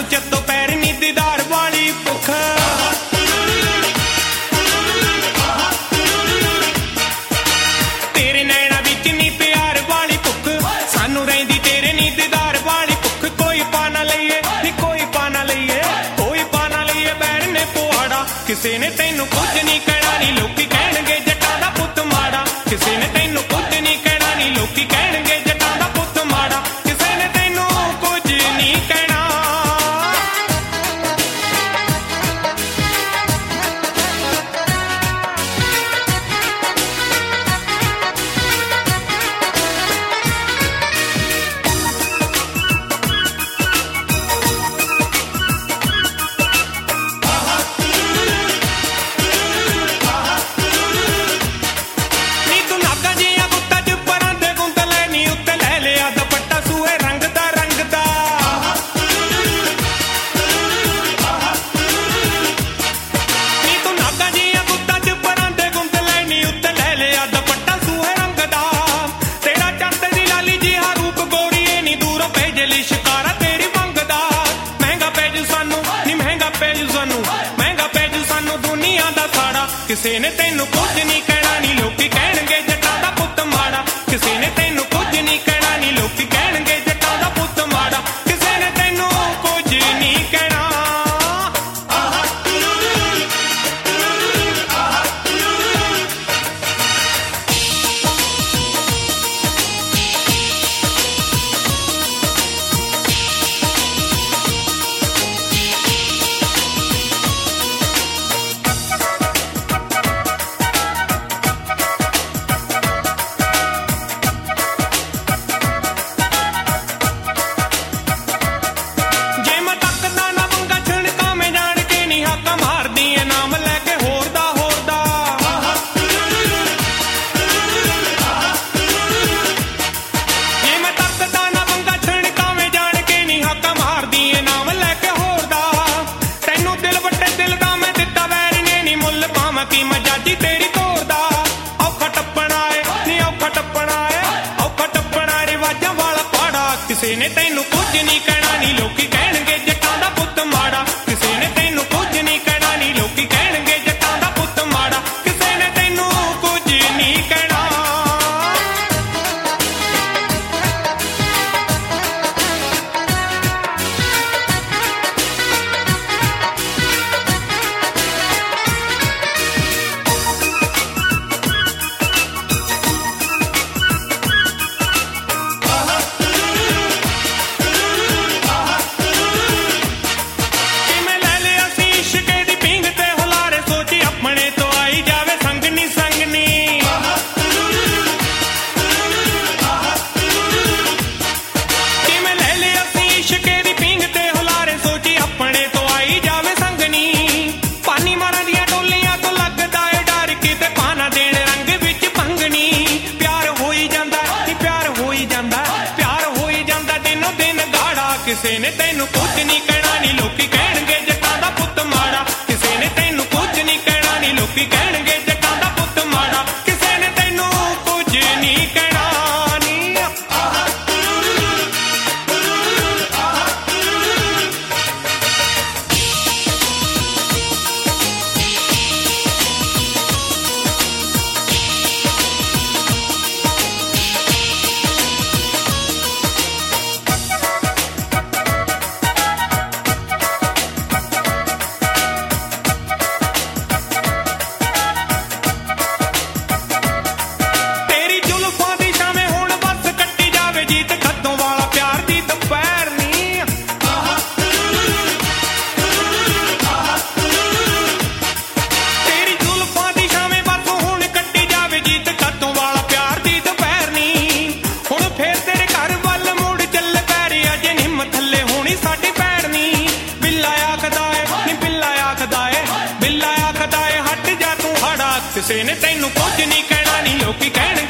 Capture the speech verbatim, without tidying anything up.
ਸਾਨੂੰ ਚੱਤੋ ਪੈਰ ਨੀ ਦੀਦਾਰ ਵਾਲੀ ਭੁੱਖ ਤੇਰੇ ਨੈਣਾ ਵਿੱਚ ਨੀ ਪਿਆਰ ਵਾਲੀ ਭੁੱਖ ਸਾਨੂੰ ਰਹਿੰਦੀ ਤੇਰੇ ਨੀ ਦੀਦਾਰ ਵਾਲੀ ਭੁੱਖ ਕੋਈ ਪਾ ਨਾ ਲਈਏ ਨੀ ਕੋਈ ਪਾ ਨਾ ਲਈਏ ਕੋਈ ਪਾ ਨਾ ਲਈਏ ਬੈਰ ਨੇ ਪੁਆੜਾ ਕਿਸੇ ਨੇ ਤੈਨੂੰ ਕੁਝ ਨੀ ਕਹਿਣਾ ਨੀ ਲੋਕੀ ਕਹਿਣਗੇ ਜੱਟਾਂ ਦਾ ਪੁੱਤ ਮਾੜਾ ਕਿਸੇ ਨੇ ਤੈਨੂੰ ਕੁਝ ਨੀ ਕਹਿਣਾ ਨੀ ਲੋਕੀ ਕਹਿਣਗੇ ਜੱਟਾਂ ਦਾ ਪੁੱਤ ਮਾੜਾ ਕਿਸੇ ਨੇ ਤੈਨੂੰ ਕੁਝ ਨੀ ਕਹਿਣਾ ਕਿਸੇ ਨੇ ਤੈਨੂੰ ਕੁਝ ਨਹੀਂ ਕਹਿਣਾ ਨੀ ਲੋਕੀ ਕਹਿਣਗੇ ਜੱਟਾਂ ਦਾ ਪੁੱਤ ਮਾੜਾ ਕਿਸੇ ਨੇ ਤੈਨੂੰ ਕੁਝ ਨਹੀਂ ਕਹਿਣਾ ਨੀ ਲੋਕੀ ਕਹਿਣਗੇ ਜੱਟਾਂ ਦਾ ਪੁੱਤ ਮਾੜਾ ਕਿਸੇ ਨੇ ਤੈਨੂੰ ਕੁਝ ਨਹੀਂ ਕਹਿਣਾ ਕੀ ਮਜਾਜੀ ਤੇਰੀ ਤੋਰਦਾ ਔਖਾ ਟੱਪਣਾ ਏ ਨੀ ਔਖਾ ਟੱਪਣਾ ਏ ਔਖਾ ਟੱਪਣਾ ਰਿਵਾਜਾਂ ਵਾਲਾ ਪਾੜਾ ਕਿਸੇ ਨੇ ਤੈਨੂੰ ਕੁਝ ਨਹੀਂ ਕਹਿਣਾ ਨੀ ਲੋਕੀ ਕਹਿਣਗੇ ਜੱਟਾਂ ਦਾ ਪੁੱਤ ਮਾੜਾ ਕਿਸੇ ਨੇ ਤੈਨੂੰ ਕੁਝ ਨਹੀਂ ਕਹਿਣਾ ਨੀ ਲੋਕੀ ਕਹਿਣਗੇ ਜੱਟਾਂ ਦਾ ਪੁੱਤ ਮਾੜਾ ਕਿਸੇ ਨੇ ਤੈਨੂੰ ਕੁਝ ਨਹੀਂ ਕਹਿਣਾ ਕਿਸੇ ਨੇ ਤੈਨੂੰ ਕੁਝ ਨਹੀਂ ਕਹਿਣਾ ਨੀ ਲੋਕੀ ਕਹਿਣਗੇ ਜੱਟਾਂ ਦਾ ਪੁੱਤ ਮਾੜਾ ਕਿਸੇ ਨੇ ਤੈਨੂੰ ਕੁਝ ਨਹੀਂ ਕਹਿਣਾ ਨੀ ਲੋਕੀ ਕਹਿਣਗੇ ਜੱਟਾਂ ਦਾ ਪੁੱਤ ਮਾੜਾ ਕਿਸੇ ਨੇ ਤੈਨੂੰ ਕੁਝ ਨਹੀਂ ਕਹਿਣਾ ਨੀ ਕਿਸੇ ਨੇ ਤੈਨੂੰ ਕੁਝ ਨਹੀਂ ਕਹਿਣਾ ਨੀ ਲੋਕੀ ਕਹਿਣ